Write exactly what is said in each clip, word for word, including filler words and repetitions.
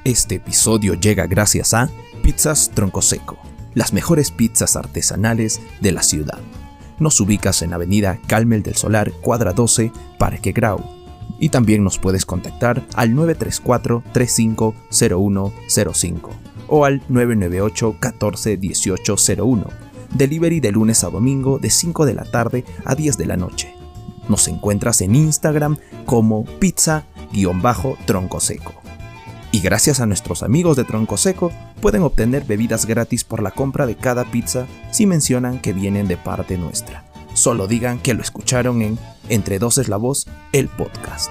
Este episodio llega gracias a Pizzas Tronco Seco, las mejores pizzas artesanales de la ciudad. Nos ubicas en Avenida Carmel del Solar, cuadra doce, Parque Grau. Y también nos puedes contactar al nueve tres cuatro, tres cinco cero uno cero cinco o al nueve nueve ocho, uno cuatro uno ocho cero uno. Delivery de lunes a domingo de cinco de la tarde a diez de la noche. Nos encuentras en Instagram como pizza-tronco seco. Y gracias a nuestros amigos de Tronco Seco, pueden obtener bebidas gratis por la compra de cada pizza si mencionan que vienen de parte nuestra. Solo digan que lo escucharon en Entre Dos es la Voz, el podcast.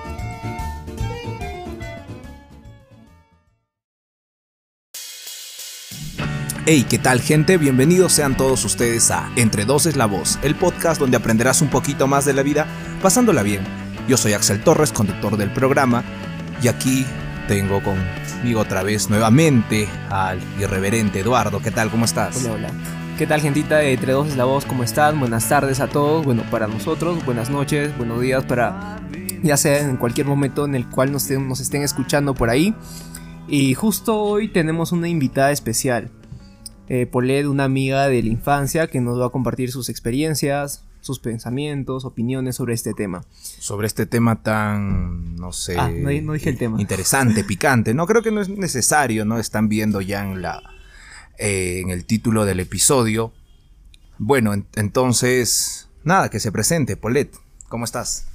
Hey, ¿qué tal, gente? Bienvenidos sean todos ustedes a Entre Dos es la Voz, el podcast donde aprenderás un poquito más de la vida pasándola bien. Yo soy Axel Torres, conductor del programa, y aquí tengo conmigo otra vez nuevamente al irreverente Eduardo. ¿Qué tal? ¿Cómo estás? Hola, hola. ¿Qué tal, gentita de Entre Dos es la Voz? ¿Cómo están? Buenas tardes a todos. Bueno, para nosotros, buenas noches, buenos días para ya sea en cualquier momento en el cual nos, nos estén escuchando por ahí. Y justo hoy tenemos una invitada especial. Eh, Paulette, una amiga de la infancia que nos va a compartir sus experiencias, sus pensamientos, opiniones sobre este tema. Sobre este tema tan, no sé... Ah, no, no dije el tema. Interesante, picante. No, creo que no es necesario, ¿no? Están viendo ya en la eh, en el título del episodio. Bueno, en, entonces, nada, que se presente. Paulette, ¿cómo estás?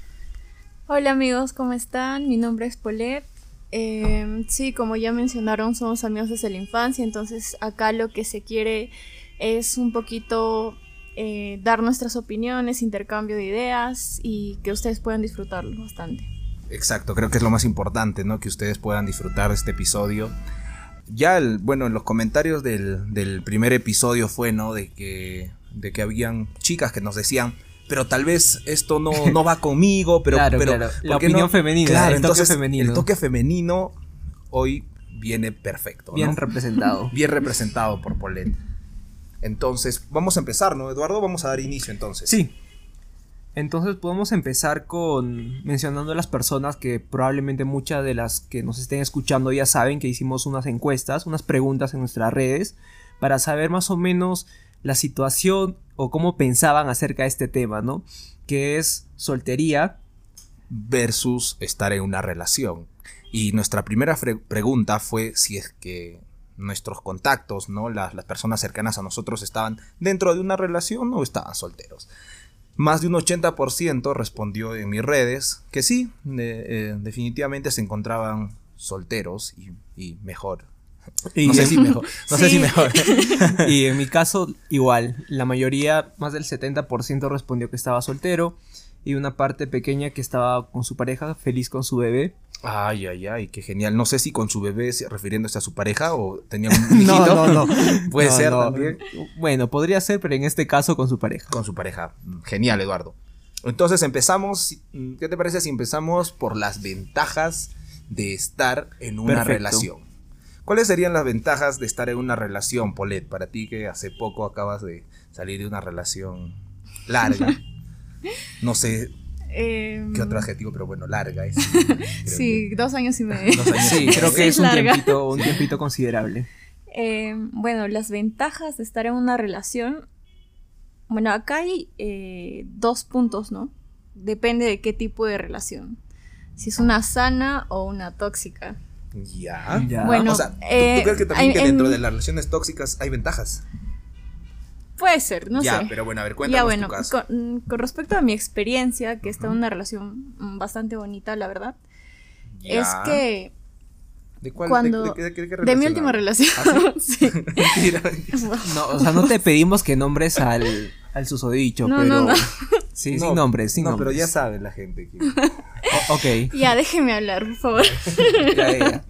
Hola amigos, ¿cómo están? Mi nombre es Paulette. Eh, sí, como ya mencionaron, somos amigos desde la infancia, entonces acá lo que se quiere es un poquito eh, dar nuestras opiniones, intercambio de ideas y que ustedes puedan disfrutarlo bastante. Exacto, creo que es lo más importante, ¿no? Que ustedes puedan disfrutar de este episodio. Ya, el, bueno, en los comentarios del, del primer episodio fue, ¿no? De que, de que habían chicas que nos decían... Pero tal vez esto no, no va conmigo, pero... Claro, pero claro. La opinión no? femenina, claro, el toque entonces, femenino. El toque femenino hoy viene perfecto, ¿no? Bien representado. Bien representado por Paulette. Entonces, vamos a empezar, ¿no, Eduardo? Vamos a dar inicio, entonces. Sí. Entonces podemos empezar con mencionando a las personas que probablemente muchas de las que nos estén escuchando ya saben que hicimos unas encuestas, unas preguntas en nuestras redes para saber más o menos la situación o cómo pensaban acerca de este tema, ¿no? Que es soltería versus estar en una relación. Y nuestra primera fre- pregunta fue si es que nuestros contactos, ¿no? Las, las personas cercanas a nosotros estaban dentro de una relación o estaban solteros. Más de un ochenta por ciento respondió en mis redes que sí, de, eh, definitivamente se encontraban solteros y, y mejor. Y no sé si mejor, no sí. sé si mejor. Y en mi caso igual, la mayoría, más del setenta por ciento respondió que estaba soltero y una parte pequeña que estaba con su pareja, feliz con su bebé. Ay, ay, ay, qué genial. No sé si con su bebé refiriéndose a su pareja o tenía un hijito. No, no, no. Puede no, ser no. también. Bueno, podría ser, pero en este caso con su pareja. Con su pareja. Genial, Eduardo. Entonces empezamos, ¿qué te parece si empezamos por las ventajas de estar en una Perfecto. relación? ¿Cuáles serían las ventajas de estar en una relación, Paulette? Para ti que hace poco acabas de salir de una relación larga. No sé Eh, qué otro adjetivo, pero bueno, larga es. sí, que, dos años y medio. dos años Sí, y creo medio. que es un larga. tiempito, un tiempito considerable. Eh, bueno, las ventajas de estar en una relación. Bueno, acá hay eh, dos puntos, ¿no? Depende de qué tipo de relación. Si es una sana o una tóxica. Ya. Ya. Bueno, O sea, ¿tú, eh, ¿tú crees que también en- que dentro en- de las relaciones tóxicas hay ventajas? Puede ser, no ya, sé. pero bueno, a ver, cuéntanos Ya bueno, tu caso. con, con respecto a mi experiencia, que está en Ujú. una relación mm, bastante bonita, la verdad, Ya. es que ¿De cuál? cuando- ¿De, de, de, de qué de mi relación última hablas? relación, ¿Ah, sí. Mentira. No, o sea, no te pedimos que nombres al, al susodicho, No, pero... no, no. Sí, No, sin nombres, sin no, nombres. pero ya sabe la gente que... O- ok. Ya, déjeme hablar, por favor. Ya, ya.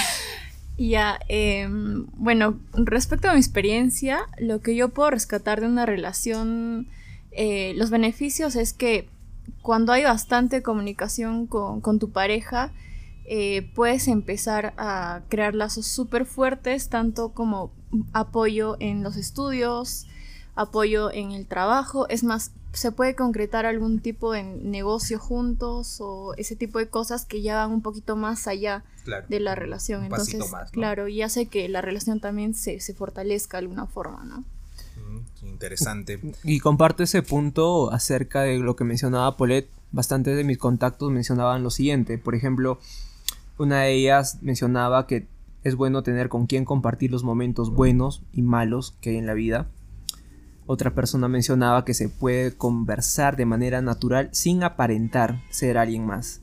Ya, eh, bueno, respecto a mi experiencia, lo que yo puedo rescatar de una relación, eh, los beneficios es que cuando hay bastante comunicación con, con tu pareja, eh, puedes empezar a crear lazos súper fuertes, tanto como apoyo en los estudios, apoyo en el trabajo. Es más, se puede concretar algún tipo de negocio juntos o ese tipo de cosas que ya van un poquito más allá Claro. de la relación. Un Entonces, pasito más, ¿no? claro, y hace que la relación también se, se fortalezca de alguna forma, ¿no? Mm, interesante. Y comparto ese punto acerca de lo que mencionaba Paulette. Bastantes de mis contactos mencionaban lo siguiente. Por ejemplo, una de ellas mencionaba que es bueno tener con quien compartir los momentos buenos y malos que hay en la vida. Otra persona mencionaba que se puede conversar de manera natural sin aparentar ser alguien más.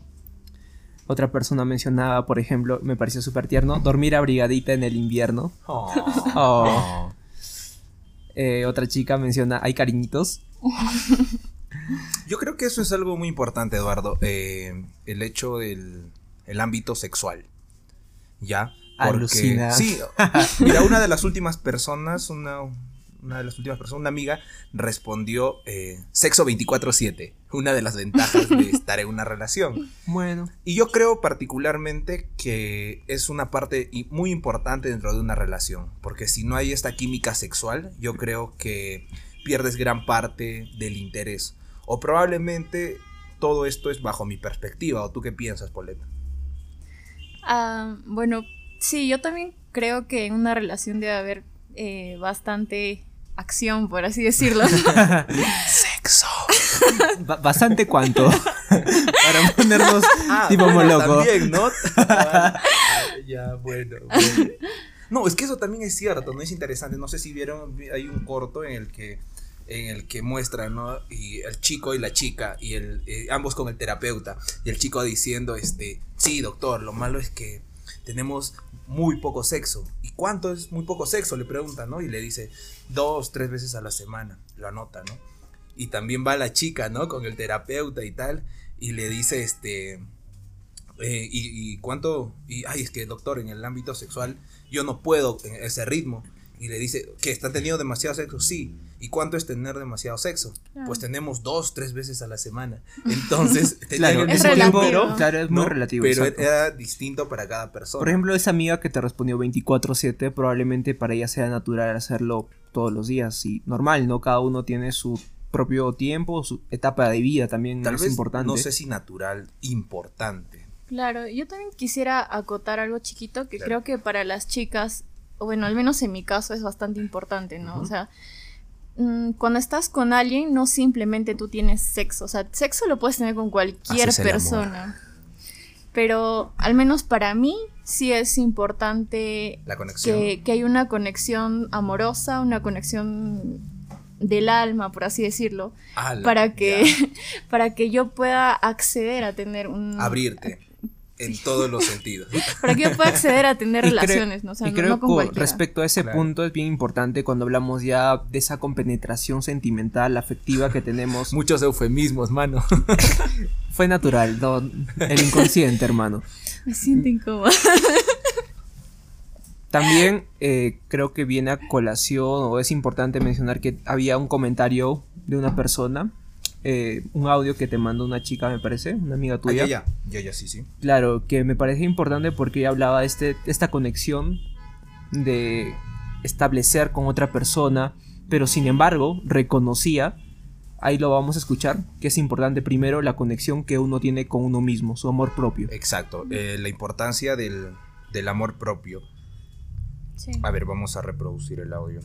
Otra persona mencionaba, por ejemplo, me pareció súper tierno, dormir abrigadita en el invierno. Oh. Oh. Eh, otra chica menciona, hay cariñitos. Yo creo que eso es algo muy importante, Eduardo. Eh, el hecho del el ámbito sexual. ¿Ya? Porque, Alucina. sí, mira, una de las últimas personas, una, una de las últimas personas, una amiga, respondió eh, sexo veinticuatro siete. Una de las ventajas de estar en una relación. Bueno. Y yo creo particularmente que es una parte muy importante dentro de una relación. Porque si no hay esta química sexual, yo creo que pierdes gran parte del interés. O probablemente todo esto es bajo mi perspectiva. ¿O tú qué piensas, Paulette? Ah, bueno, sí, yo también creo que en una relación debe haber eh, bastante acción, por así decirlo. Sexo. Ba- bastante cuánto. Para ponernos Ah, tipo bueno, moloco. también, ¿no? Ya, bueno, bueno. No, es que eso también es cierto, ¿no? Es interesante. No sé si vieron, hay un corto en el que en el que muestran, ¿no? Y el chico y la chica, y el eh, ambos con el terapeuta, y el chico diciendo, este, sí, doctor, lo malo es que tenemos muy poco sexo. ¿Y cuánto es muy poco sexo? Le pregunta, ¿no? Y le dice, dos, tres veces a la semana, lo anota, ¿no? Y también va la chica, ¿no? Con el terapeuta y tal, y le dice, este, eh, y, y cuánto, y, ay, es que doctor, en el ámbito sexual, yo no puedo en ese ritmo. Y le dice, ¿qué? ¿Están teniendo demasiado sexo? Sí. ¿Y cuánto es tener demasiado sexo? Claro. Pues tenemos dos, tres veces a la semana. Entonces, Claro, tenían es ese tiempo, relativo. claro, es muy ¿no? relativo. Pero exacto. era distinto para cada persona. Por ejemplo, esa amiga que te respondió veinticuatro siete, probablemente para ella sea natural hacerlo todos los días. Y normal, ¿no? Cada uno tiene su propio tiempo, su etapa de vida también tal es vez, importante. no sé si natural, importante. Claro, yo también quisiera acotar algo chiquito que Claro. creo que para las chicas, o bueno, al menos en mi caso es bastante importante, ¿no? Ujú. O sea, mm, cuando estás con alguien no simplemente tú tienes sexo, o sea, sexo lo puedes tener con cualquier Haces el amor. persona. Pero al menos para mí sí es importante La conexión. que, que hay una conexión amorosa, una conexión del alma, por así decirlo, Ala, para que, ya. para que yo pueda acceder a tener un... Abrirte en todos los sentidos. Para que yo pueda acceder a tener Y creo- relaciones, ¿no? O sea, y no, creo no con que cualquiera. respecto a ese Claro. punto es bien importante cuando hablamos ya de esa compenetración sentimental, afectiva que tenemos. Muchos eufemismos, mano. Fue natural, no, el inconsciente, hermano. Me siento incómoda. También eh, creo que viene a colación, o es importante mencionar que había un comentario de una persona, eh, un audio que te mandó una chica, me parece, una amiga Ah, tuya. ya, ya, ya, ya, sí, sí. Claro, que me parece importante porque ella hablaba de este, esta conexión de establecer con otra persona, pero sin embargo reconocía, ahí lo vamos a escuchar, que es importante primero la conexión que uno tiene con uno mismo, su amor propio. Exacto, eh, la importancia del, del amor propio. Sí. A ver, vamos a reproducir el audio.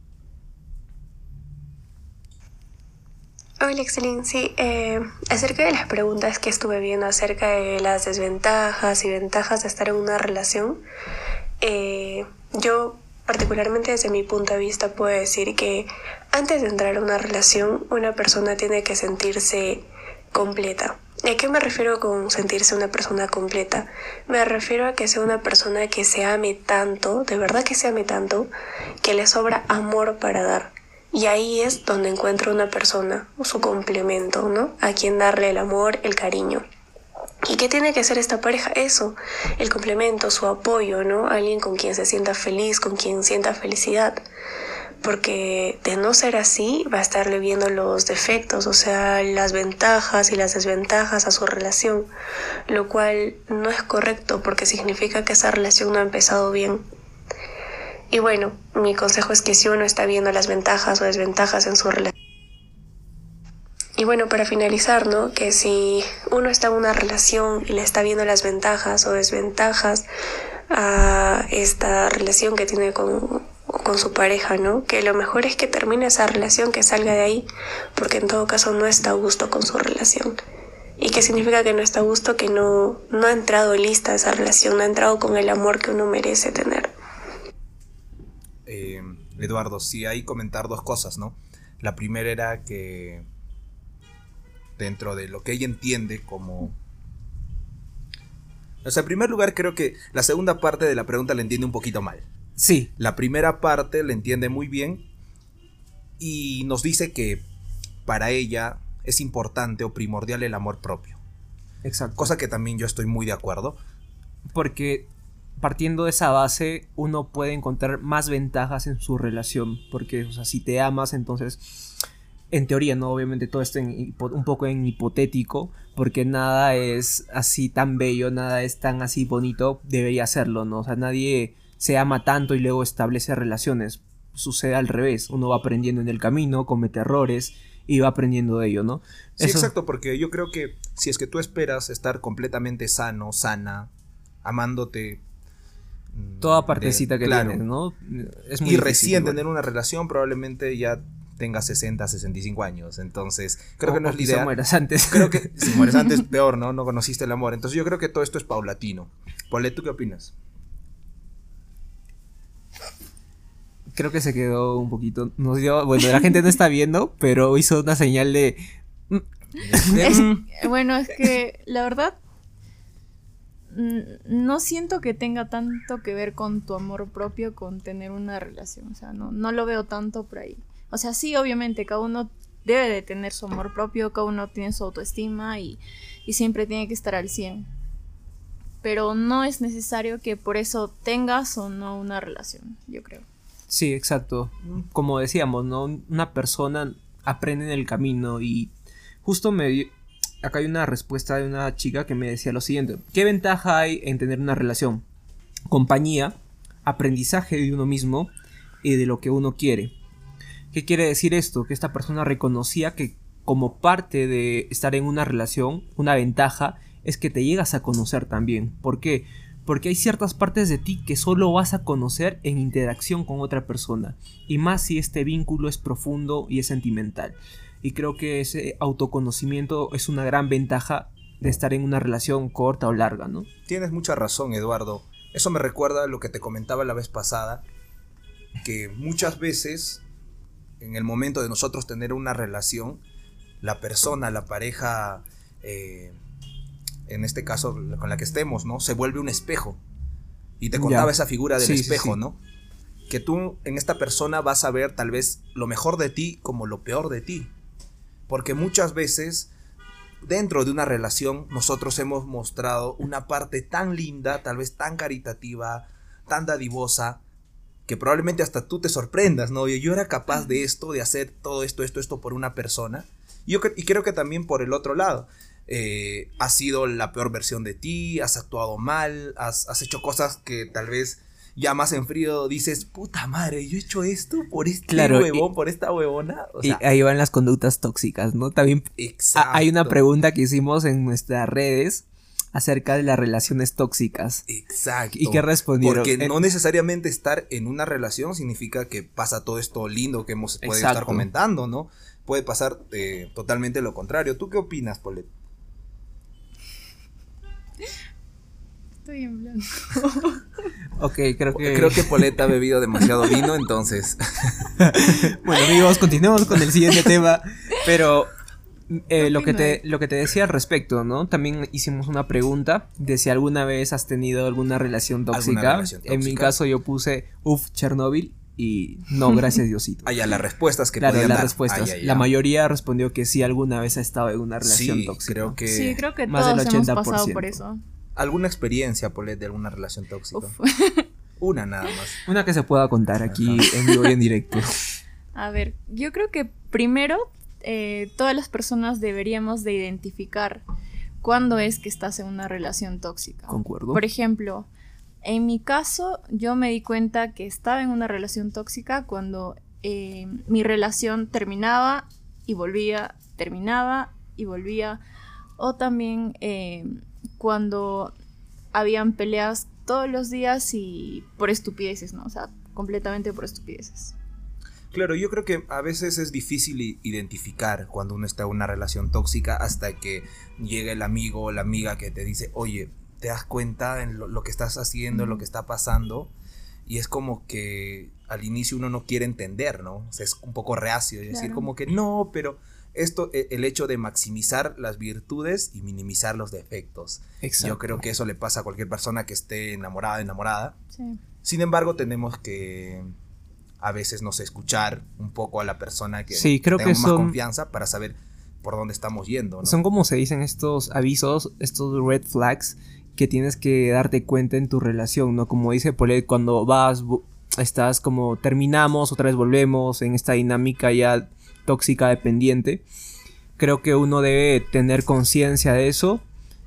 Hola, Excelín. Sí, eh, acerca de las preguntas que estuve viendo acerca de las desventajas y ventajas de estar en una relación, eh, yo particularmente desde mi punto de vista puedo decir que antes de entrar a una relación, una persona tiene que sentirse completa. ¿Y a qué me refiero con sentirse una persona completa? Me refiero a que sea una persona que se ame tanto, de verdad que se ame tanto, que le sobra amor para dar. Y ahí es donde encuentra una persona, su complemento, ¿no? A quien darle el amor, el cariño. ¿Y qué tiene que hacer esta pareja? Eso, el complemento, su apoyo, ¿no? Alguien con quien se sienta feliz, con quien sienta felicidad. Porque de no ser así, va a estarle viendo los defectos, o sea, las ventajas y las desventajas a su relación, lo cual no es correcto porque significa que esa relación no ha empezado bien. Y bueno, mi consejo es que si uno está viendo las ventajas o desventajas en su relación, y bueno, para finalizar, ¿no? Que si uno está en una relación y le está viendo las ventajas o desventajas a esta relación que tiene con, con su pareja, ¿no? Que lo mejor es que termine esa relación, que salga de ahí, porque en todo caso no está a gusto con su relación. ¿Y qué significa que no está a gusto? Que no, no ha entrado lista a esa relación, no ha entrado con el amor que uno merece tener. Eh, Eduardo, sí, hay comentar dos cosas, ¿no? La primera era que dentro de lo que ella entiende como... O sea, en primer lugar creo que la segunda parte de la pregunta la entiende un poquito mal. Sí. La primera parte la entiende muy bien y nos dice que para ella es importante o primordial el amor propio. Exacto. Cosa que también yo estoy muy de acuerdo. Porque partiendo de esa base, uno puede encontrar más ventajas en su relación. Porque, o sea, si te amas, entonces, en teoría, ¿no? Obviamente todo esto en, un poco en hipotético, porque nada es así tan bello, nada es tan así bonito, debería serlo, ¿no? O sea, nadie se ama tanto y luego establece relaciones. Sucede al revés, uno va aprendiendo en el camino, comete errores y va aprendiendo de ello, ¿no? Sí, Eso... exacto, porque yo creo que si es que tú esperas estar completamente sano, sana, amándote... Toda partecita de, que claro, tienes, ¿no? Es muy y difícil, recién igual. tener una relación probablemente ya tengas sesenta, sesenta y cinco años. Entonces, creo o, que no o es la idea. mueras antes. Creo que si mueres antes, peor, ¿no? No conociste el amor. Entonces, yo creo que todo esto es paulatino. Paulette, ¿tú qué opinas? Creo que se quedó un poquito. Nos dio, bueno, la gente no está viendo, pero hizo una señal de. de es, bueno, es que la verdad. No siento que tenga tanto que ver con tu amor propio, con tener una relación. O sea, no, no lo veo tanto por ahí. O sea, sí, obviamente, cada uno debe de tener su amor propio, cada uno tiene su autoestima y, y siempre tiene que estar al cien. Pero no es necesario que por eso tengas o no una relación, yo creo. Sí, exacto. Como decíamos, ¿no? Una persona aprende en el camino y justo me dio... Acá hay una respuesta de una chica que me decía lo siguiente. ¿Qué ventaja hay en tener una relación? Compañía, aprendizaje de uno mismo y de lo que uno quiere. ¿Qué quiere decir esto? Que esta persona reconocía que como parte de estar en una relación, una ventaja es que te llegas a conocer también. ¿Por qué? Porque hay ciertas partes de ti que solo vas a conocer en interacción con otra persona. Y más si este vínculo es profundo y es sentimental. Y creo que ese autoconocimiento es una gran ventaja de estar en una relación corta o larga, ¿no? Tienes mucha razón, Eduardo. Eso me recuerda a lo que te comentaba la vez pasada, que muchas veces, en el momento de nosotros tener una relación, la persona, la pareja, eh, en este caso con la que estemos, ¿no? Se vuelve un espejo. Y te contaba Ya. esa figura del Sí, espejo, sí, sí. ¿no? Que tú en esta persona vas a ver tal vez lo mejor de ti como lo peor de ti. Porque muchas veces dentro de una relación nosotros hemos mostrado una parte tan linda, tal vez tan caritativa, tan dadivosa, que probablemente hasta tú te sorprendas, ¿no? Yo era capaz de esto, de hacer todo esto, esto, esto por una persona. Y, yo, y creo que también por el otro lado, eh, has sido la peor versión de ti, has actuado mal, has, has hecho cosas que tal vez... Ya más en frío dices, puta madre, yo he hecho esto por este Claro, huevón, y, por esta huevona. O sea, y ahí van las conductas tóxicas, ¿no? También exacto. a, hay una pregunta que hicimos en nuestras redes acerca de las relaciones tóxicas. Exacto. ¿Y qué respondieron? Porque En... no necesariamente estar en una relación significa que pasa todo esto lindo que hemos puede Exacto. estar comentando, ¿no? Puede pasar eh, totalmente lo contrario. ¿Tú qué opinas, Paulette? Estoy en blanco. Ok, creo que... Creo que Paulette ha bebido demasiado vino, entonces... Bueno, amigos, continuemos con el siguiente tema. Pero eh, lo, que te, lo que te decía al respecto, ¿no? También hicimos una pregunta de si alguna vez has tenido alguna relación tóxica. ¿Alguna relación tóxica? En mi caso yo puse, uff, Chernobyl. Y no, gracias Diosito. Ah, ya, las respuestas que claro, podían las dar. respuestas. Ah, ya, ya. La mayoría respondió que sí, alguna vez ha estado en una relación sí, tóxica. creo que... Sí, creo que Más todos del hemos ochenta por ciento. pasado por eso. ¿Alguna experiencia, Paulette, de alguna relación tóxica? Uf. Una nada más. Una que se pueda contar aquí en vivo y en directo. A ver, yo creo que primero eh, todas las personas deberíamos de identificar cuándo es que estás en una relación tóxica. Concuerdo. Por ejemplo, en mi caso yo me di cuenta que estaba en una relación tóxica cuando eh, mi relación terminaba y volvía terminaba y volvía. O también eh, cuando habían peleas todos los días y por estupideces, ¿no? O sea, completamente por estupideces. Claro, yo creo que a veces es difícil identificar cuando uno está en una relación tóxica hasta que llega el amigo o la amiga que te dice, oye, ¿te das cuenta en lo, lo que estás haciendo, mm. lo que está pasando? Y es como que al inicio uno no quiere entender, ¿no? O sea, es un poco reacio y decir como que no, pero esto, el hecho de maximizar las virtudes y minimizar los defectos. Exacto. Yo creo que eso le pasa a cualquier persona que esté enamorada, enamorada. Sí. Sin embargo, tenemos que a veces, no sé, escuchar un poco a la persona que sí, creo tenga que más son, confianza para saber por dónde estamos yendo, ¿no? Son como se dicen estos avisos, estos red flags que tienes que darte cuenta en tu relación, ¿no? Como dice Paulette, cuando vas, estás como terminamos, otra vez volvemos en esta dinámica ya tóxica, dependiente. Creo que uno debe tener conciencia de eso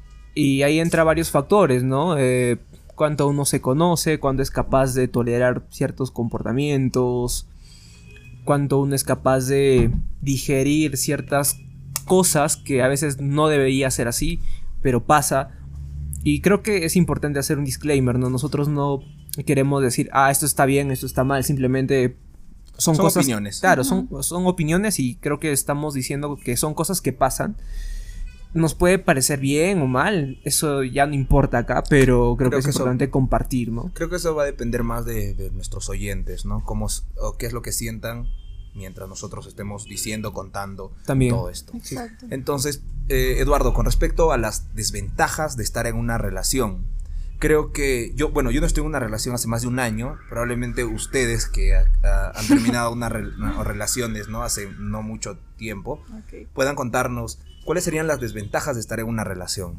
y ahí entra varios factores, ¿no? Eh, cuánto uno se conoce, cuánto es capaz de tolerar ciertos comportamientos, cuánto uno es capaz de digerir ciertas cosas que a veces no debería ser así, pero pasa. Y creo que es importante hacer un disclaimer, ¿no? Nosotros no queremos decir, ah, esto está bien, esto está mal, simplemente son, son cosas... opiniones. Claro, son, son opiniones y creo que estamos diciendo que son cosas que pasan. Nos puede parecer bien o mal, eso ya no importa acá, pero creo, creo que es que importante eso, compartir, ¿no? Creo que eso va a depender más de, de nuestros oyentes, ¿no? Cómo, o qué es lo que sientan mientras nosotros estemos diciendo, contando También. Todo esto. Exacto. Entonces, eh, Eduardo, con respecto a las desventajas de estar en una relación, creo que yo, bueno, yo no estoy en una relación hace más de un año, probablemente ustedes que a, a, han terminado una, re, una relaciones, ¿no? Hace no mucho tiempo, okay. puedan contarnos cuáles serían las desventajas de estar en una relación.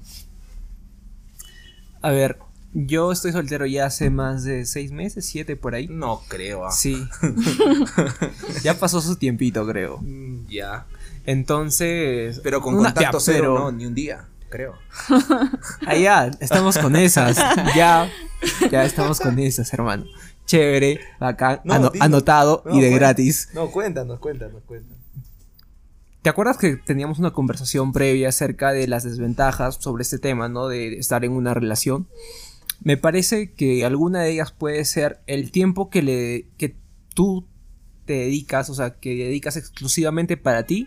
A ver, yo estoy soltero ya hace más de seis meses, siete por ahí. No creo. Ah. Sí. Ya pasó su tiempito, creo. Mm, ya. Entonces... Pero con una, contacto ya, cero, pero... no, ni un día, creo. Allá, estamos con esas. Ya, ya estamos con esas, hermano. Chévere, bacán, no, ano- anotado no, y de cuént- gratis. No, cuéntanos, cuéntanos, cuéntanos. ¿Te acuerdas que teníamos una conversación previa acerca de las desventajas sobre este tema, ¿no? De estar en una relación. Me parece que alguna de ellas puede ser el tiempo que le que tú te dedicas, o sea, que dedicas exclusivamente para ti,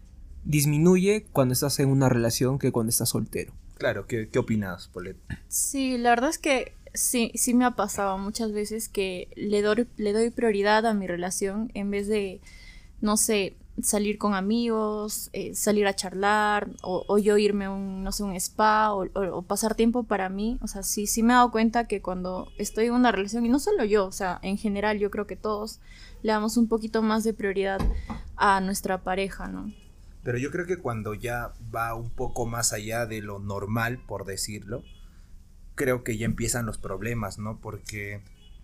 disminuye cuando estás en una relación que cuando estás soltero. Claro, ¿qué, qué opinas, Paulette? Sí, la verdad es que sí, sí me ha pasado muchas veces que le doy, le doy prioridad a mi relación en vez de, no sé, salir con amigos, eh, salir a charlar o, o yo irme a un, no sé, un spa o, o, o pasar tiempo para mí. O sea, sí, sí me he dado cuenta que cuando estoy en una relación, y no solo yo, o sea, en general yo creo que todos le damos un poquito más de prioridad a nuestra pareja, ¿no? Pero yo creo que cuando ya va un poco más allá de lo normal, por decirlo, creo que ya empiezan los problemas, ¿no? Porque,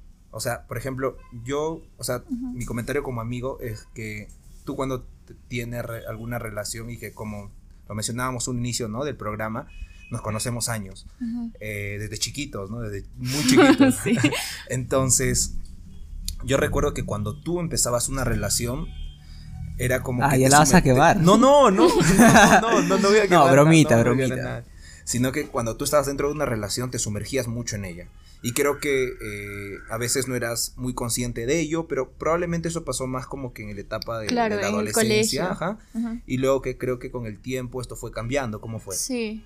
o sea, por ejemplo, yo, o sea, uh-huh. mi comentario como amigo es que tú cuando tienes re- alguna relación y que como lo mencionábamos un inicio, ¿no? Del programa, nos conocemos años, uh-huh. eh, desde chiquitos, ¿no? Desde muy chiquitos. Sí. Entonces, yo recuerdo que cuando tú empezabas una relación, era como ah, que... ya la vas a quemar. No, no, no, no, no, no, no voy a quemar. No, bromita, no, no bromita. Nada. Sino que cuando tú estabas dentro de una relación te sumergías mucho en ella. Y creo que eh, a veces no eras muy consciente de ello, pero probablemente eso pasó más como que en la etapa de, claro, de la en adolescencia. El ajá, uh-huh. Y luego que creo que con el tiempo esto fue cambiando. ¿Cómo fue? Sí,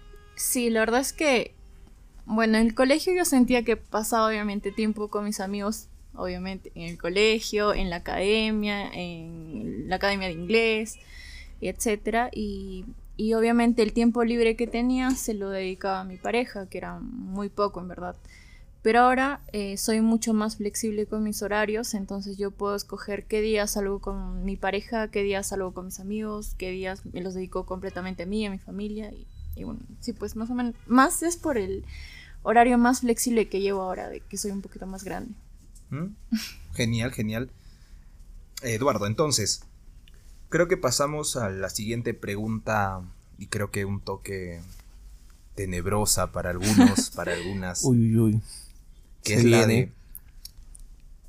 sí, la verdad es que, bueno, en el colegio yo sentía que pasaba obviamente tiempo con mis amigos, obviamente, en el colegio, en la academia, en la academia de inglés, etcétera, y... Y obviamente el tiempo libre que tenía se lo dedicaba a mi pareja, que era muy poco en verdad. Pero ahora eh, soy mucho más flexible con mis horarios, entonces yo puedo escoger qué días salgo con mi pareja, qué días salgo con mis amigos, qué días me los dedico completamente a mí, a mi familia. Y, y bueno, sí, pues más o menos, más es por el horario más flexible que llevo ahora, de que soy un poquito más grande. ¿Mm? Genial, genial. Eduardo, entonces... creo que pasamos a la siguiente pregunta y creo que un toque tenebrosa para algunos, para algunas. Uy, uy, uy. Que Se es viene. La de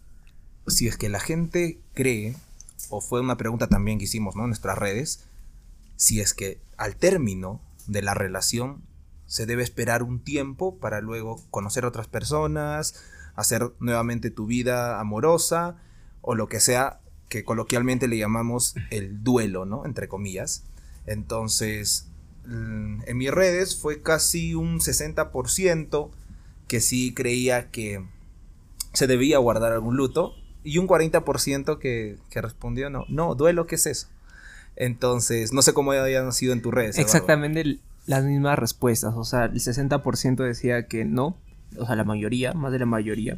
si es que la gente cree, o fue una pregunta también que hicimos, ¿no? En nuestras redes, si es que al término de la relación se debe esperar un tiempo para luego conocer a otras personas, hacer nuevamente tu vida amorosa o lo que sea que coloquialmente le llamamos el duelo, ¿no? Entre comillas. Entonces, en mis redes fue casi un sesenta por ciento que sí creía que se debía guardar algún luto y un cuarenta por ciento que, que respondió no, no, duelo, ¿qué es eso? Entonces, no sé cómo hayan sido en tus redes. Exactamente el, las mismas respuestas, o sea, el sesenta por ciento decía que no, o sea, la mayoría, más de la mayoría.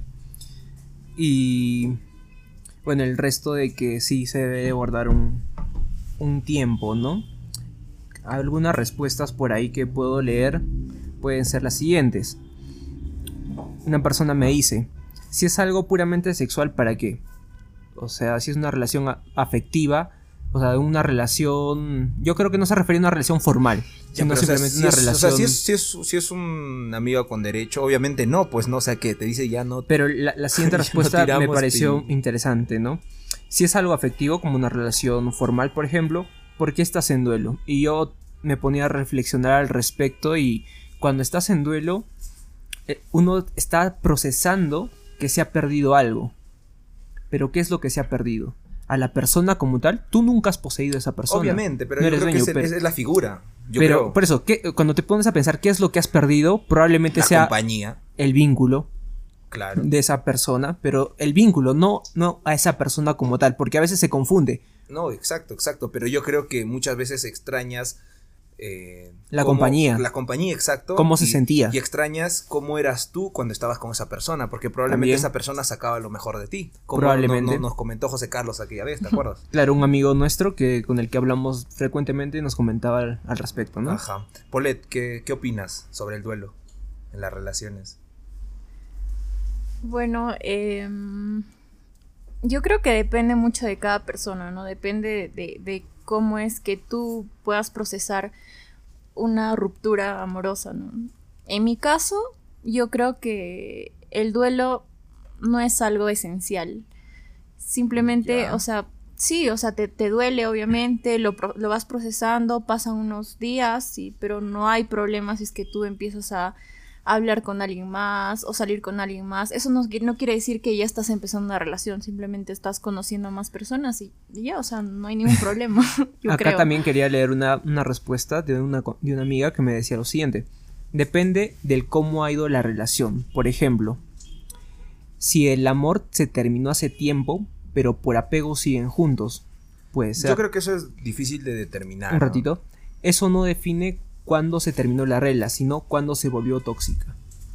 Y bueno, el resto de que sí se debe guardar un, un tiempo, ¿no? Algunas respuestas por ahí que puedo leer pueden ser las siguientes. Una persona me dice, si es algo puramente sexual, ¿para qué? O sea, si es una relación a- afectiva, o sea, una relación... Yo creo que no se refiere a una relación formal, Ya, sino pero, o sea, simplemente si una es- relación... O sea, si es, si, es, si es un amigo con derecho, obviamente no, pues no, o sea, que te dice ya no... Pero la, la siguiente Ya no respuesta me tiramos pareció pin- interesante, ¿no? Si es algo afectivo, como una relación formal, por ejemplo, ¿por qué estás en duelo? Y yo me ponía a reflexionar al respecto y cuando estás en duelo, eh, uno está procesando que se ha perdido algo. Pero ¿qué es lo que se ha perdido? A la persona como tal, tú nunca has poseído a esa persona. Obviamente, pero No yo eres creo que dueño, es, el- pero- esa es la figura. Yo pero creo, por eso, ¿qué- cuando te pones a pensar qué es lo que has perdido, probablemente la sea compañía, el vínculo claro. de esa persona, pero el vínculo, no, no a esa persona como tal, porque a veces se confunde. No, exacto, exacto, pero yo creo que muchas veces extrañas... eh, La cómo- compañía. La compañía, exacto. Cómo se y- sentía. Y extrañas cómo eras tú cuando estabas con esa persona, porque probablemente También. esa persona sacaba lo mejor de ti. Como Probablemente. no- no- nos comentó José Carlos aquella vez, ¿te acuerdas? Claro, un amigo nuestro que con el que hablamos frecuentemente nos comentaba al, al respecto, ¿no? Ajá. Paulette, ¿qué, ¿qué opinas sobre el duelo en las relaciones? Bueno, em, yo creo que depende mucho de cada persona, ¿no? Depende de, de cómo es que tú puedas procesar una ruptura amorosa, ¿no? En mi caso, yo creo que el duelo no es algo esencial. Simplemente, Ya. o sea, sí, o sea, te, te duele, obviamente, lo, pro- lo vas procesando, pasan unos días, sí, pero no hay problema si es que tú empiezas a hablar con alguien más o salir con alguien más. Eso no, qui- no quiere decir que ya estás empezando una relación, simplemente estás conociendo a más personas y, y ya, o sea, no hay ningún problema. Yo Acá creo. también quería leer una, una respuesta de una, co- de una amiga que me decía lo siguiente. Depende del cómo ha ido la relación. Por ejemplo, si el amor se terminó hace tiempo, pero por apego siguen juntos, puede ser. Yo creo que eso es difícil de determinar. Un ¿no? ratito. Eso no define cuándo se terminó la regla, sino cuándo se volvió tóxica.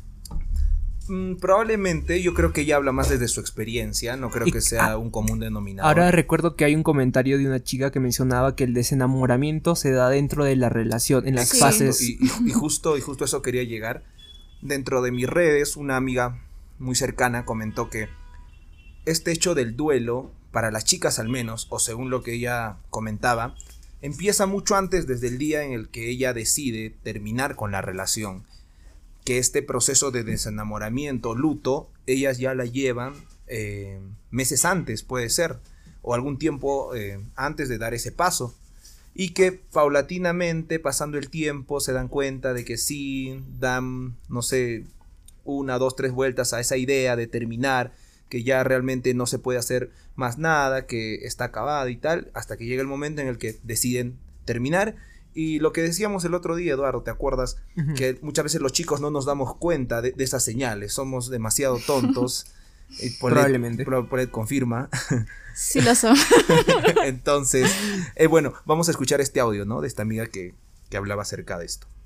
Mm, probablemente, yo creo que ella habla más desde su experiencia, no creo Y- que sea ah, un común denominador. Ahora recuerdo que hay un comentario de una chica que mencionaba que el desenamoramiento se da dentro de la relación, en las Sí. fases. Y, y- y justo, y justo eso quería llegar. Dentro de mis redes, una amiga muy cercana comentó que este hecho del duelo, para las chicas al menos, o según lo que ella comentaba, empieza mucho antes, desde el día en el que ella decide terminar con la relación. Que este proceso de desenamoramiento, luto, ellas ya la llevan eh, meses antes, puede ser, o algún tiempo eh, antes de dar ese paso. Y que paulatinamente, pasando el tiempo, se dan cuenta de que sí, dan, no sé, una, dos, tres vueltas a esa idea de terminar, que ya realmente no se puede hacer más nada, que está acabada y tal, hasta que llega el momento en el que deciden terminar. Y lo que decíamos el otro día, Eduardo, ¿te acuerdas? Ujú. Que muchas veces los chicos no nos damos cuenta de, de esas señales, somos demasiado tontos. Y Paulette- Probablemente. Paulette Paulette confirma. Sí lo son. Entonces, eh, bueno, vamos a escuchar este audio, ¿no? De esta amiga que, que hablaba acerca de esto.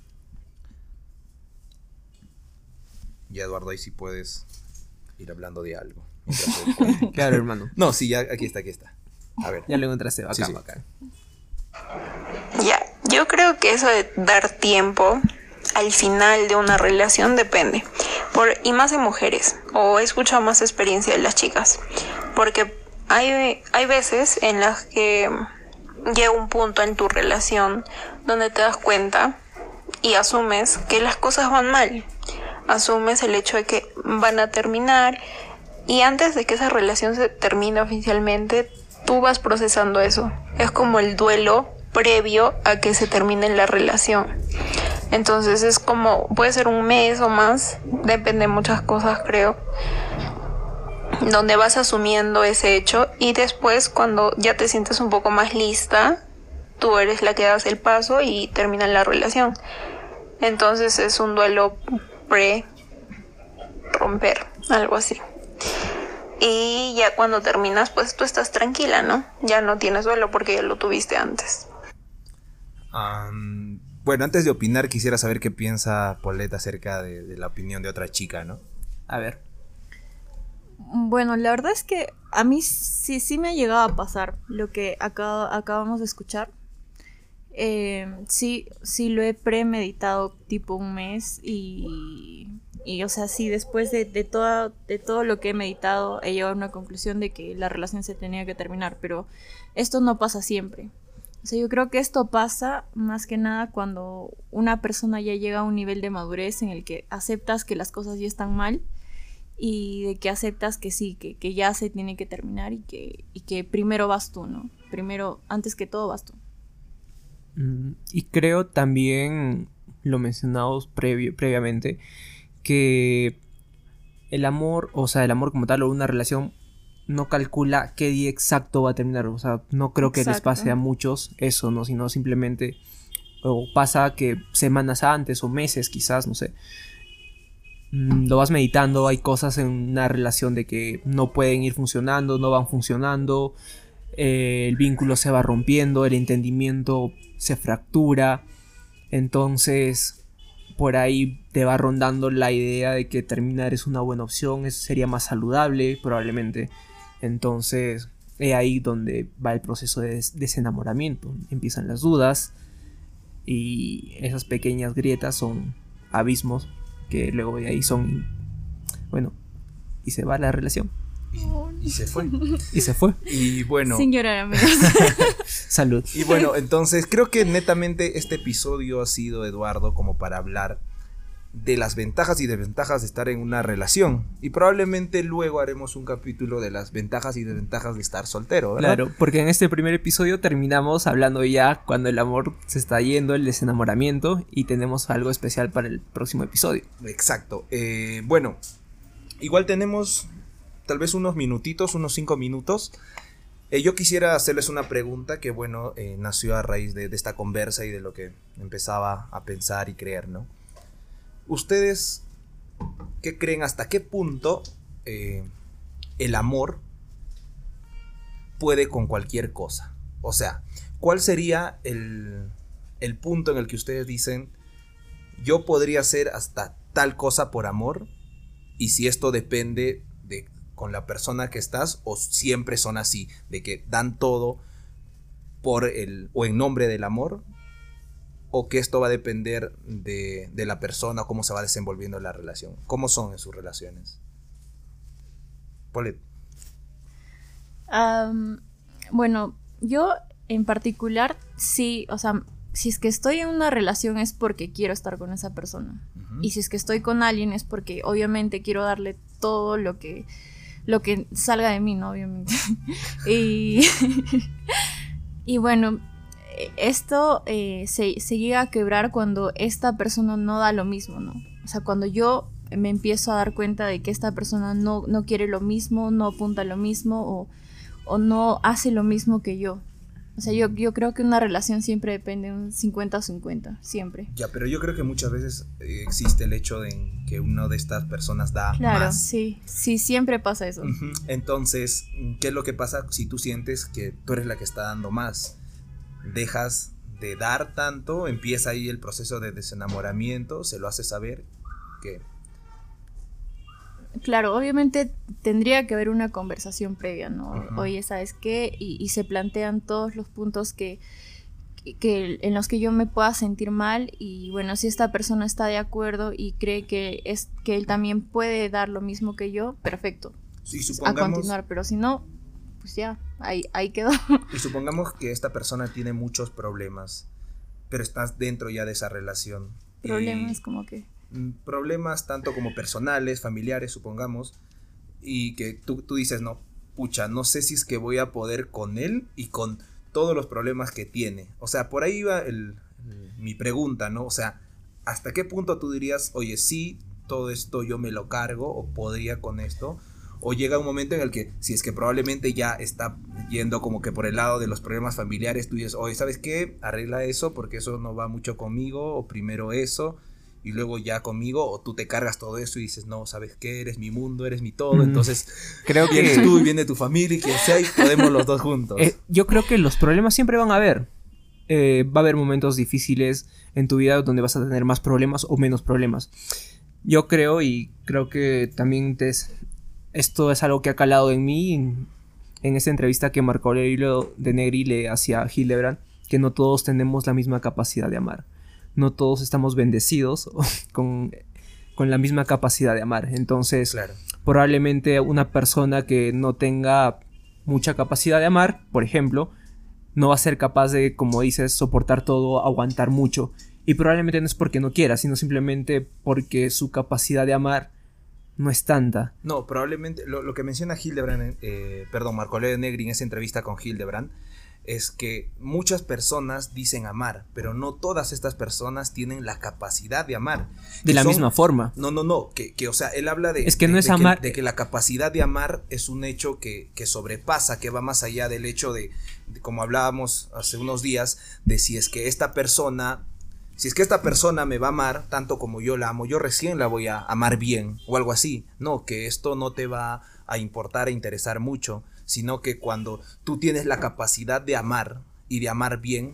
Ya, Eduardo, ahí sí puedes ir hablando de algo. mientras te cuento. Claro, hermano. No, sí, ya, aquí está, aquí está. A ver. Ya lo encontraste, bacán, Sí, sí. bacán. Ya, yo creo que eso de dar tiempo al final de una relación depende. Por, y más en mujeres, o he escuchado más experiencia de las chicas. Porque hay, hay veces en las que llega un punto en tu relación donde te das cuenta y asumes que las cosas van mal. Asumes el hecho de que van a terminar y antes de que esa relación se termine oficialmente, tú vas procesando eso. Es como el duelo previo a que se termine la relación. Entonces es como, puede ser un mes o más, depende de muchas cosas, creo, donde vas asumiendo ese hecho, y después cuando ya te sientes un poco más lista, tú eres la que das el paso y termina la relación. Entonces es un duelo pre-romper, algo así. Y ya cuando terminas, pues tú estás tranquila, ¿no? Ya no tienes duelo porque ya lo tuviste antes. Um, bueno, antes de opinar, quisiera saber qué piensa Paulette acerca de, de la opinión de otra chica, ¿no? A ver. Bueno, la verdad es que a mí sí, sí me ha llegado a pasar lo que acá, acabamos de escuchar. Eh, sí, sí lo he premeditado tipo un mes y, y o sea, sí, después de, de, toda, de todo lo que he meditado he llegado a una conclusión de que la relación se tenía que terminar, pero esto no pasa siempre. O sea, yo creo que esto pasa más que nada cuando una persona ya llega a un nivel de madurez en el que aceptas que las cosas ya están mal y de que aceptas que sí, que, que ya se tiene que terminar y que, y que primero vas tú, ¿no? Primero, antes que todo vas tú. Y creo también, lo mencionamos previo, previamente, que el amor, o sea, el amor como tal o una relación no calcula qué día exacto va a terminar. O sea, no creo que les pase a muchos eso, ¿no? Sino simplemente, o pasa que semanas antes o meses quizás, no sé. Lo vas meditando, hay cosas en una relación de que no pueden ir funcionando, no van funcionando. Eh, el vínculo se va rompiendo, el entendimiento se fractura, entonces por ahí te va rondando la idea de que terminar es una buena opción, es, sería más saludable probablemente. Entonces es ahí donde va el proceso de des- desenamoramiento, empiezan las dudas y esas pequeñas grietas son abismos que luego de ahí son, bueno, y se va la relación. Y, y se fue. Y se fue. Y bueno. Sin llorar, amigos. Salud. Y bueno, entonces creo que netamente este episodio ha sido, Eduardo, como para hablar de las ventajas y desventajas de estar en una relación. Y probablemente luego haremos un capítulo de las ventajas y desventajas de estar soltero, ¿verdad? Claro, porque en este primer episodio terminamos hablando ya cuando el amor se está yendo, el desenamoramiento, y tenemos algo especial para el próximo episodio. Exacto. Eh, bueno, igual tenemos tal vez unos minutitos, unos cinco minutos. Eh, yo quisiera hacerles una pregunta que, bueno, eh, nació a raíz de, de esta conversa y de lo que empezaba a pensar y creer, ¿no? ¿Ustedes qué creen? ¿Hasta qué punto eh, el amor puede con cualquier cosa? O sea, ¿cuál sería el, el punto en el que ustedes dicen, yo podría hacer hasta tal cosa por amor? Y si esto depende de con la persona que estás, o siempre son así, de que dan todo por el o en nombre del amor, o que esto va a depender de, de la persona, cómo se va desenvolviendo la relación. ¿Cómo son en sus relaciones? Paulette. Um, bueno, yo en particular sí, o sea, si es que estoy en una relación es porque quiero estar con esa persona. Uh-huh. Y si es que estoy con alguien es porque obviamente quiero darle todo lo que lo que salga de mí, ¿no? Obviamente. y, y bueno, esto eh, se, se llega a quebrar cuando esta persona no da lo mismo, ¿no? O sea, cuando yo me empiezo a dar cuenta de que esta persona no, no quiere lo mismo, no apunta lo mismo o, o no hace lo mismo que yo. O sea, yo, yo creo que una relación siempre depende de un cincuenta cincuenta, siempre. Ya, pero yo creo que muchas veces eh, existe el hecho de que una de estas personas da claro, más. sí, sí, siempre pasa eso. Uh-huh. Entonces, ¿qué es lo que pasa si tú sientes que tú eres la que está dando más? Dejas de dar tanto, empieza ahí el proceso de desenamoramiento, se lo hace saber que... Claro, obviamente tendría que haber una conversación previa, ¿no? Uh-huh. Oye, ¿sabes qué? Y, y se plantean todos los puntos que, que en los que yo me pueda sentir mal y bueno, si esta persona está de acuerdo y cree que es que él también puede dar lo mismo que yo, perfecto. Sí, supongamos, a continuar, pero si no, pues ya, ahí, ahí quedó. Y supongamos que esta persona tiene muchos problemas, pero estás dentro ya de esa relación. Problemas y... como que... problemas tanto como personales, familiares, supongamos, y que tú, tú dices, no, pucha, no sé si es que voy a poder con él y con todos los problemas que tiene. O sea, por ahí va el, el, mi pregunta, ¿no? O sea, ¿hasta qué punto tú dirías, oye, sí, todo esto yo me lo cargo o podría con esto? O llega un momento en el que, si es que probablemente ya está yendo como que por el lado de los problemas familiares, tú dices, oye, ¿sabes qué? Arregla eso porque eso no va mucho conmigo, o primero eso, y luego ya conmigo, o tú te cargas todo eso y dices, no, ¿sabes qué? Eres mi mundo, eres mi todo, mm. entonces creo que vienes tú y viene tu familia y quien sea y podemos los dos juntos. Eh, yo creo que los problemas siempre van a haber. Eh, va a haber momentos difíciles en tu vida donde vas a tener más problemas o menos problemas. Yo creo, y creo que también te... esto es algo que ha calado en mí en, en esta entrevista que Marco Aurelio de Negri le hacía a Hildebrand, que no todos tenemos la misma capacidad de amar. No todos estamos bendecidos con, con la misma capacidad de amar. Entonces, claro, probablemente una persona que no tenga mucha capacidad de amar, por ejemplo, no va a ser capaz de, como dices, soportar todo, aguantar mucho. Y probablemente no es porque no quiera, sino simplemente porque su capacidad de amar no es tanta. No, probablemente lo, lo que menciona Hildebrand, eh, perdón, Marco Aurelio de Negri en esa entrevista con Hildebrand, es que muchas personas dicen amar, pero no todas estas personas tienen la capacidad de amar. De la son, misma forma. No, no, no, que, que o sea, él habla de, es que de, no es de, amar. que, de que la capacidad de amar es un hecho que, que sobrepasa, que va más allá del hecho de, de, como hablábamos hace unos días, de si es que esta persona... Si es que esta persona me va a amar tanto como yo la amo, yo recién la voy a amar bien o algo así. No, que esto no te va a importar e interesar mucho, sino que cuando tú tienes la capacidad de amar y de amar bien,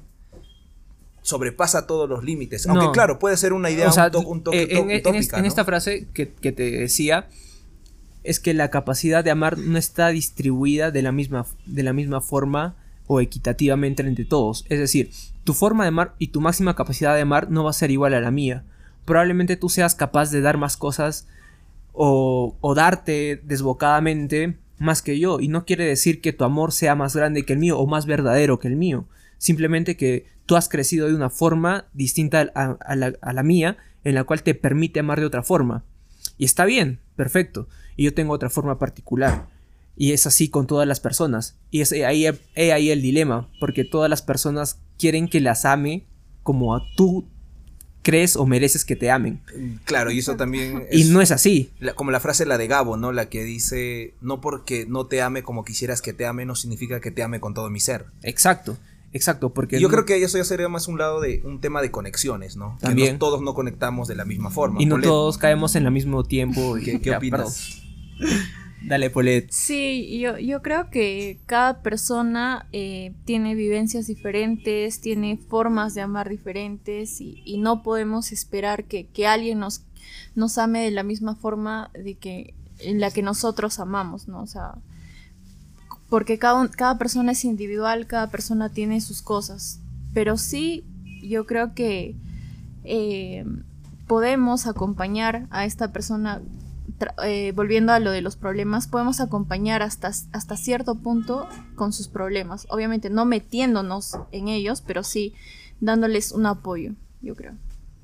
sobrepasa todos los límites. Aunque no, claro, puede ser una idea, o sea, un, to un toque eh, en, utópica, en, esta, ¿no? en esta frase que, que te decía, es que la capacidad de amar no está distribuida de la misma, de la misma forma o equitativamente entre todos. Es decir, tu forma de amar y tu máxima capacidad de amar no va a ser igual a la mía. Probablemente tú seas capaz de dar más cosas o, o darte desbocadamente más que yo, y no quiere decir que tu amor sea más grande que el mío o más verdadero que el mío. Simplemente que tú has crecido de una forma distinta a, a, la, a la mía, en la cual te permite amar de otra forma. Y está bien, perfecto. Y yo tengo otra forma particular. Y es así con todas las personas. Y es ahí, ahí, ahí el dilema. Porque todas las personas quieren que las ame como a tú crees o mereces que te amen. Claro, y eso también es... Y no es así. La, como la frase la de Gabo, ¿no? La que dice, no porque no te ame como quisieras que te ame, no significa que te ame con todo mi ser. Exacto, exacto. Porque y yo no... creo que eso ya sería más un lado de un tema de conexiones, ¿no? También. Que no, todos no conectamos de la misma forma. Y no Polet, todos caemos en el mismo tiempo. ¿Qué, qué opinas? Dale, Polet. Sí, yo, yo creo que cada persona eh, tiene vivencias diferentes, tiene formas de amar diferentes y, y no podemos esperar que, que alguien nos, nos ame de la misma forma de que, en la que nosotros amamos, ¿no? O sea, porque cada, cada persona es individual, cada persona tiene sus cosas, pero sí, yo creo que eh, podemos acompañar a esta persona. Eh, volviendo a lo de los problemas, podemos acompañar hasta, hasta cierto punto con sus problemas, obviamente no metiéndonos en ellos, pero sí dándoles un apoyo, yo creo.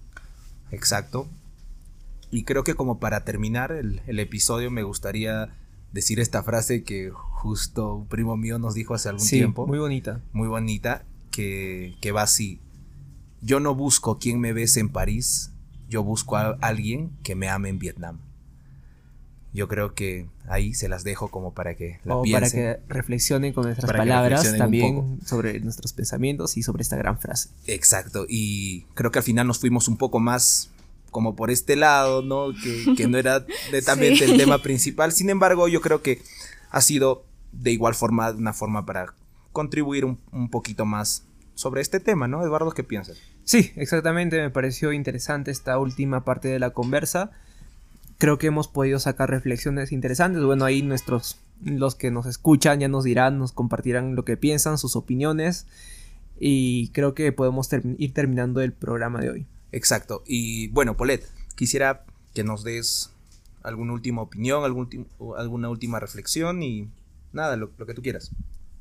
Exacto. Y creo que como para terminar el, el episodio me gustaría decir esta frase que justo un primo mío nos dijo hace algún sí, tiempo. Muy bonita. Muy bonita, que, que va así: yo no busco quien me bese en París, yo busco a alguien que me ame en Vietnam. Yo creo que ahí se las dejo como para que la o piensen. Para que reflexionen con nuestras para palabras también sobre nuestros pensamientos y sobre esta gran frase. Exacto, y creo que al final nos fuimos un poco más como por este lado, ¿no? Que, que no era netamente sí. el tema principal. Sin embargo, yo creo que ha sido de igual forma una forma para contribuir un, un poquito más sobre este tema, ¿no? Eduardo, ¿qué piensas? Sí, exactamente, me pareció interesante esta última parte de la conversa. Creo que hemos podido sacar reflexiones interesantes. Bueno, ahí nuestros, los que nos escuchan ya nos dirán, nos compartirán lo que piensan, sus opiniones. Y creo que podemos ter- ir terminando el programa de hoy. Exacto. Y bueno, Polet, quisiera que nos des alguna última opinión, algún, alguna última reflexión y nada, lo, lo que tú quieras.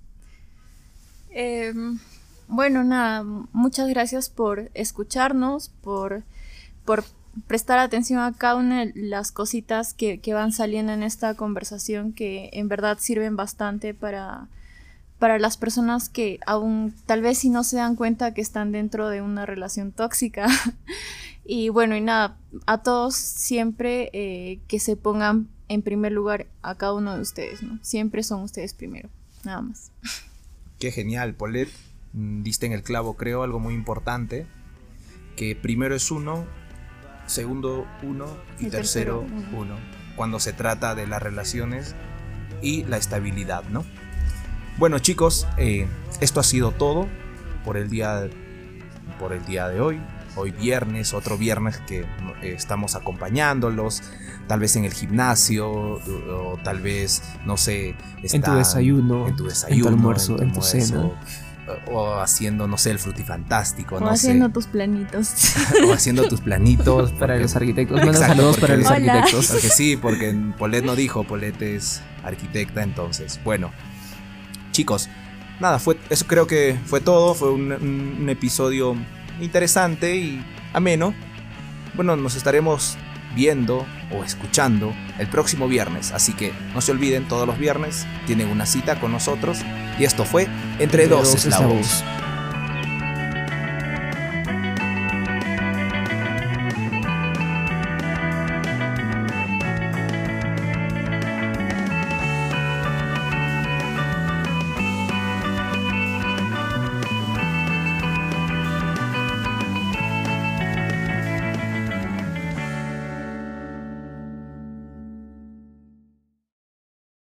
Eh, bueno, nada, muchas gracias por escucharnos, por... por prestar atención a cada una de las cositas que, que van saliendo en esta conversación, que en verdad sirven bastante para, para las personas que aún tal vez si no se dan cuenta que están dentro de una relación tóxica. Y bueno, y nada, a todos siempre eh, que se pongan en primer lugar a cada uno de ustedes, ¿no? Siempre son ustedes primero, nada más. Qué genial, Paulette. Diste en el clavo, creo, algo muy importante. Que primero es uno, segundo uno y El tercero, tercero, uno. uno. Cuando se trata de las relaciones y la estabilidad, ¿no? Bueno, chicos, eh, esto ha sido todo por el día, por el día de hoy. Hoy viernes, otro viernes que eh, estamos acompañándolos, tal vez en el gimnasio, o, o tal vez, no sé, En tu desayuno, en tu en desayuno, tu almuerzo, tu en tu cena. O, o haciendo, no sé, el frutifantástico, O no haciendo sé. tus planitos. O haciendo tus planitos. Para porque- los arquitectos. Manda Exacto, saludos para porque- los Hola. arquitectos. Porque sí, porque Paulette no dijo, Paulette es arquitecta, entonces, bueno. Chicos, nada, fue, eso creo que fue todo, fue un, un- un episodio interesante y ameno. Bueno, nos estaremos viendo o escuchando el próximo viernes, así que no se olviden, todos los viernes tienen una cita con nosotros y esto fue Entre, Entre dos dos Eslabos. eslabos.